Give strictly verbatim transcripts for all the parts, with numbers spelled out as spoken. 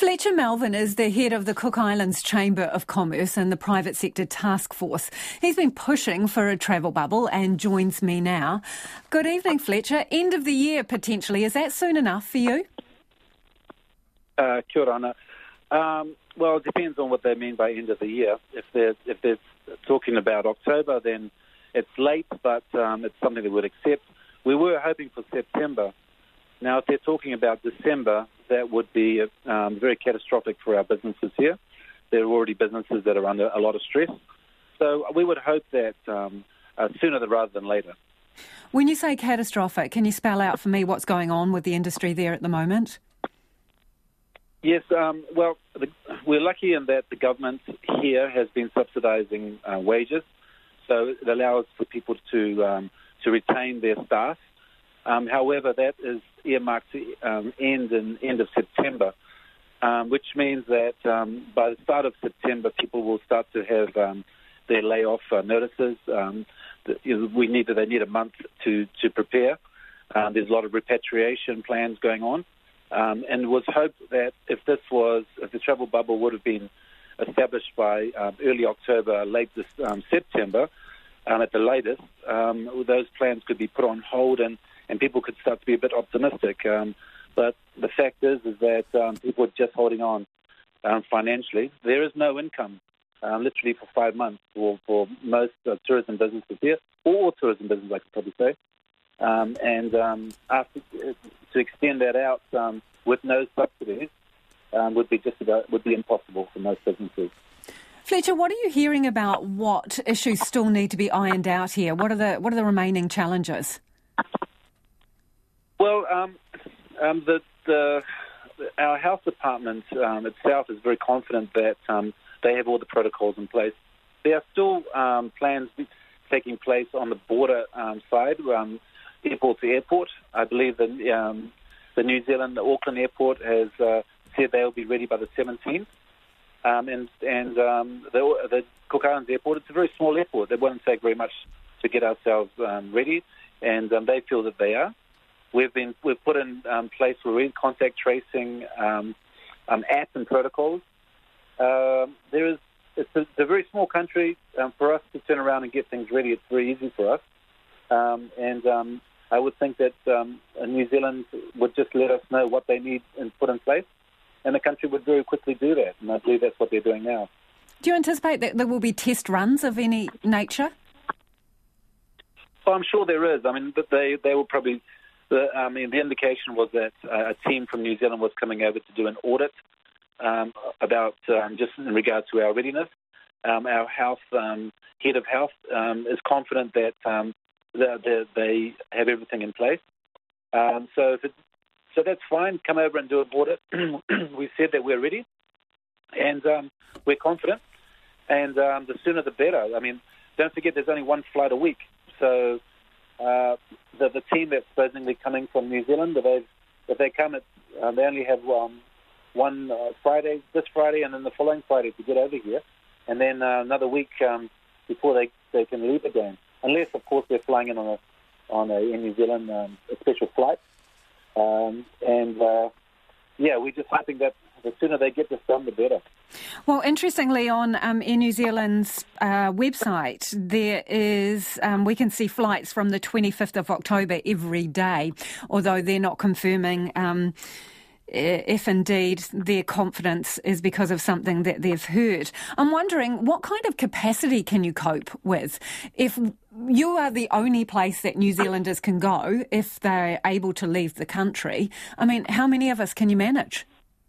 Fletcher Melvin is the head of the Cook Islands Chamber of Commerce and the Private Sector Task Force. He's been pushing for a travel bubble and joins me now. Good evening, Fletcher. End of the year, potentially. Is that soon enough for you? Uh, kia ora, Anna. Um, well, it depends on what they mean by end of the year. If they're, if they're talking about October, then it's late, but um, it's something they would accept. We were hoping for September. Now, if they're talking about December, that would be um, very catastrophic for our businesses here. There are already businesses that are under a lot of stress. So we would hope that um, uh, sooner rather than later. When you say catastrophic, can you spell out for me what's going on with the industry there at the moment? Yes, um, well, the, we're lucky in that the government here has been subsidising uh, wages, so it allows for people to um, to retain their staff. Um, however, that is earmarked to um, end in end of September, um, which means that um, by the start of September, people will start to have um, their layoff uh, notices. Um, the, you know, we need they need a month to to prepare. Um, there's a lot of repatriation plans going on. Um, and it was hoped that if this was, if the travel bubble would have been established by um, early October, late this, um, September, um, at the latest, um, those plans could be put on hold and, and people could start to be a bit optimistic. Um, but the fact is, is that um, people are just holding on um, financially. There is no income, um, literally for five months for, for most uh, tourism businesses here, or all tourism businesses, I could probably say. Um, and um, after, to extend that out um, with no subsidies um, would be just about would be impossible for most businesses. Fletcher, what are you hearing about what issues still need to be ironed out here? What are the what are the remaining challenges? Well, um, um, the, the our health department um, itself is very confident that um, they have all the protocols in place. There are still um, plans taking place on the border um, side. Um, Airport to airport. I believe that um, the New Zealand, the Auckland airport has uh, said they will be ready by the seventeenth. Um, and and um, the, the Cook Islands airport, it's a very small airport. It won't take very much to get ourselves um, ready, and um, they feel that they are. We've been we've put in um, place for contact tracing um, um, apps and protocols. Um, there is it's a, it's a very small country. Um, for us to turn around and get things ready, it's very easy for us. Um, and um, I would think that um, New Zealand would just let us know what they need and put in place, and the country would very quickly do that, and I believe that's what they're doing now. Do you anticipate that there will be test runs of any nature? Well, I'm sure there is. I mean, they they will probably. The, I mean, the indication was that uh, a team from New Zealand was coming over to do an audit um, about um, just in regards to our readiness. Um, our health um, head of health um, is confident that. Um, They, they have everything in place. Um, so if it, so that's fine. Come over and do an audit. We said that we're ready, and um, we're confident. And um, the sooner the better. I mean, don't forget there's only one flight a week. So uh, the, the team that's supposedly coming from New Zealand, if they, if they come, at, uh, they only have um, one uh, Friday, this Friday, and then the following Friday to get over here. And then uh, another week um, before they, they can leave again. Unless, of course, they're flying in on a, on a in New Zealand um, a special flight, um, and uh, yeah, we're just hoping that the sooner they get this done, the better. Well, interestingly, on um, Air New Zealand's uh, website, there is um, we can see flights from the twenty-fifth of October every day, although they're not confirming. Um, if indeed their confidence is because of something that they've heard. I'm wondering, what kind of capacity can you cope with? If you are the only place that New Zealanders can go, if they're able to leave the country, I mean, how many of us can you manage?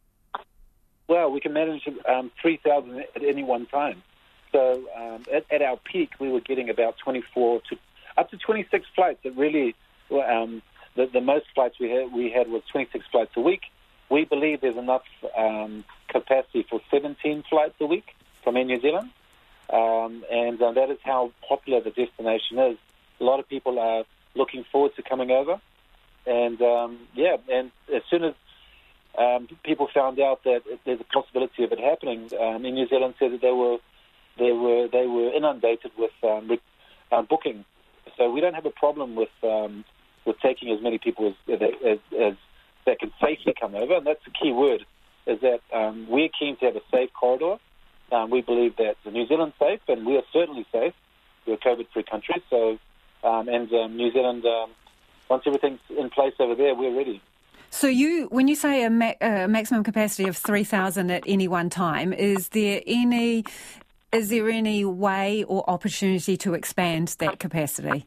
Well, we can manage um, three thousand at any one time. So um, at, at our peak, we were getting about twenty-four to up to twenty-six flights. It really, um, the, the most flights we had, we had was twenty-six flights a week. We believe there's enough um, capacity for seventeen flights a week from Air New Zealand, um, and uh, that is how popular the destination is. A lot of people are looking forward to coming over, and um, yeah, and as soon as um, people found out that there's a possibility of it happening, um, Air New Zealand said that they were they were they were inundated with um, re- uh, booking, so we don't have a problem with um, with taking as many people as as, as that can safely come over, and that's the key word. is that um, we're keen to have a safe corridor. Um, we believe that New Zealand's safe, and we are certainly safe. We're a COVID-free country, so um, and um, New Zealand, um, once everything's in place over there, we're ready. So you, when you say a, ma- a maximum capacity of three thousand at any one time, is there any is there any way or opportunity to expand that capacity?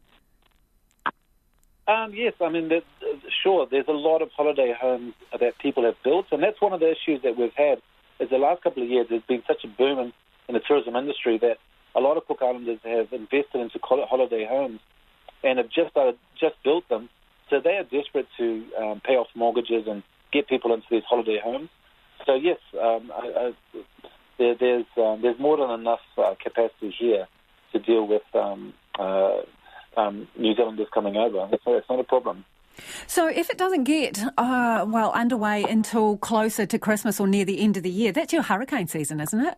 Um, yes, I mean, sure, there's a lot of holiday homes that people have built, and that's one of the issues that we've had. Is the last couple of years there's been such a boom in, in the tourism industry that a lot of Cook Islanders have invested into holiday homes and have just uh, just built them. So they are desperate to um, pay off mortgages and get people into these holiday homes. So yes, um, I, I, there, there's um, there's more than enough uh, capacity here to deal with um, uh, um, New Zealanders coming over. It's, it's not a problem. So if it doesn't get, uh, well, underway until closer to Christmas or near the end of the year, that's your hurricane season, isn't it?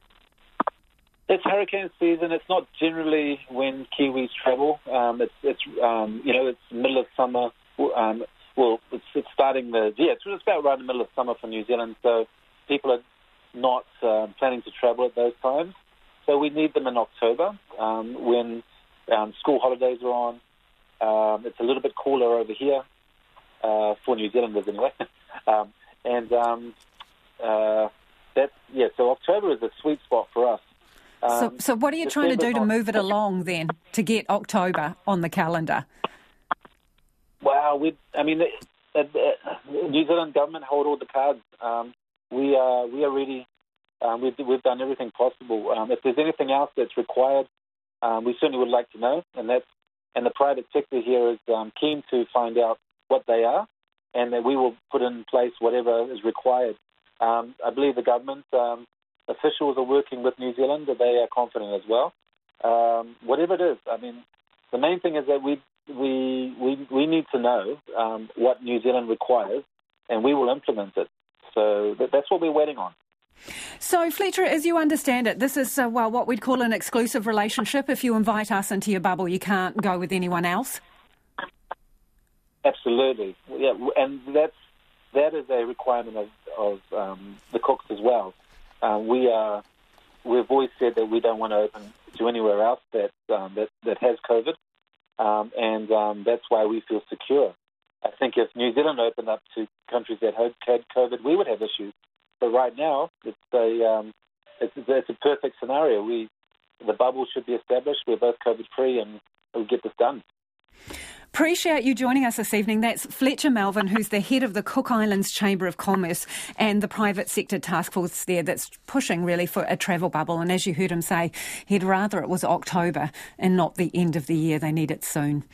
It's hurricane season. It's not generally when Kiwis travel. Um, it's, it's um, you know, it's middle of summer. Um, well, it's, it's starting the, yeah, it's, it's about right in the middle of summer for New Zealand, so people are not uh, planning to travel at those times. So we need them in October um, when um, school holidays are on. Um, it's a little bit cooler over here, uh, for New Zealanders anyway. um, and um, uh, that's, yeah, so October is a sweet spot for us. Um, so, so what are you trying to do to move it along then, to get October on the calendar? Wow, we, I mean, the, the, the New Zealand government hold all the cards. Um, we are we are ready. Um, we've, we've done everything possible. Um, if there's anything else that's required, um, we certainly would like to know, and that's And the private sector here is um, keen to find out what they are, and that we will put in place whatever is required. Um, I believe the government um, officials are working with New Zealand, that they are confident as well. Um, whatever it is, I mean, the main thing is that we we we, we need to know um, what New Zealand requires, and we will implement it. So that, that's what we're waiting on. So, Fletcher, as you understand it, this is, uh, well, what we'd call an exclusive relationship. If you invite us into your bubble, you can't go with anyone else? Absolutely. Yeah, and that's, that is a requirement of, of um, the Cooks as well. Uh, we are, we've always said that we don't want to open to anywhere else that um, that, that has COVID, um, and um, that's why we feel secure. I think if New Zealand opened up to countries that had COVID, we would have issues. But right now, it's a um, it's, it's a perfect scenario. We the bubble should be established. We're both COVID free, and we'll get this done. Appreciate you joining us this evening. That's Fletcher Melvin, who's the head of the Cook Islands Chamber of Commerce and the private sector task force there that's pushing really for a travel bubble. And as you heard him say, he'd rather it was October and not the end of the year. They need it soon.